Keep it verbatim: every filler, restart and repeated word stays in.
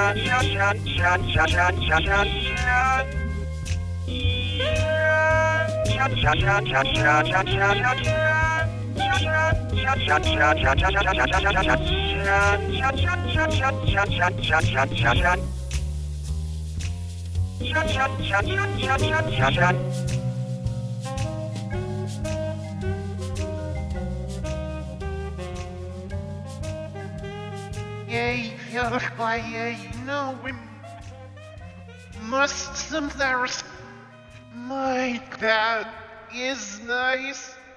Yay, Yay, no, we must some there. My, that is nice.